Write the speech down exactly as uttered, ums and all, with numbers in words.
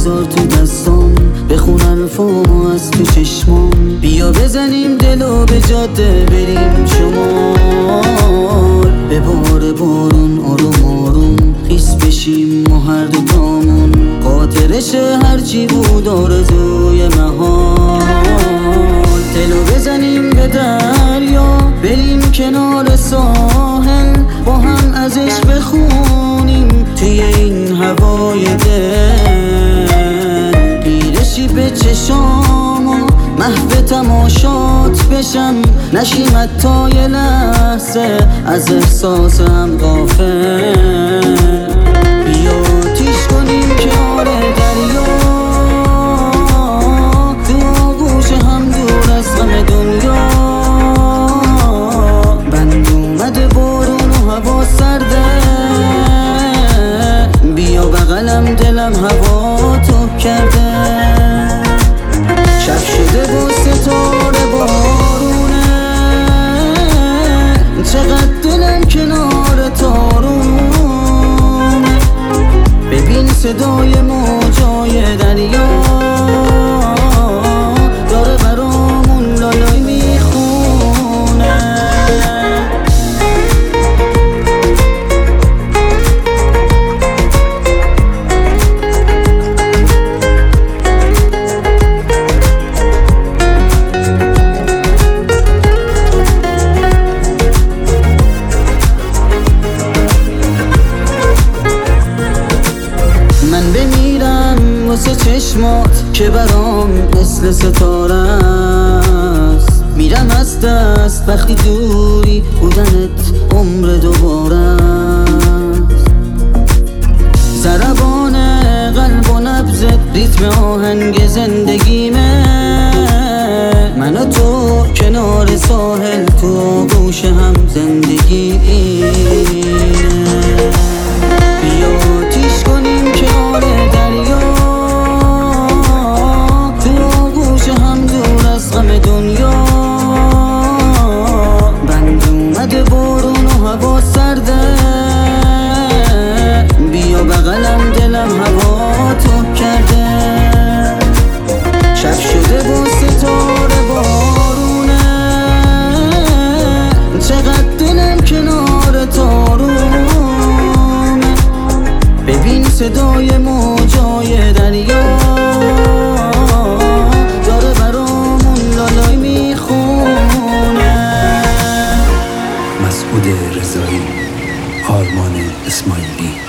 بذار تو دستام، بخون الفامو از تو چشمام. بیا بزنیم دلو به جاده بریم شمال، به بار بارون آروم آروم خیس بشیم ما هر دو تامون. خاطرش هرچی بود آرزوی محال، دلو بزنیم به دریا بریم کنار ساحل، با هم ازش بخونیم توی این هوای دل. بیرشی به چشام و محو تماشات بشم، نشیم حتی یه لحظه از احساسم غافل. بیا آتیش کنیم کنار دریا، تو آغوش هم دور از غم دنیا. بند اومده بارون و هوا سرده، بیا بغلم دلم هوا تو کرده. شب شده با ستاره بارونه، چقدر دلم کنار تارونه. ببین صدای موجای دریا داره برامون لالای میخونه. من بمیرم واسه چشمات که برام مثل ستاره است. میرم از دست وقتی دوری، بودنت عمر دوباره است. ضربان قلب و نبضت ریتم آهنگ زندگیمه. من و تو کنار ساحل تو گوش هم زندگی. بیا آتیش کنیم کنار دریا، تو آغوش هم دور از غم دنیا. بند اومده بارون و هوا سرده، بیا بغلم دلم هوا تو کرده. شب شده با ستاره بارونه، چقدر دلم کنار تارونه. ببین صدای موجای دریا داره برامون لالای میخونه. مسعود رضایی، آرمان اسماعیلی.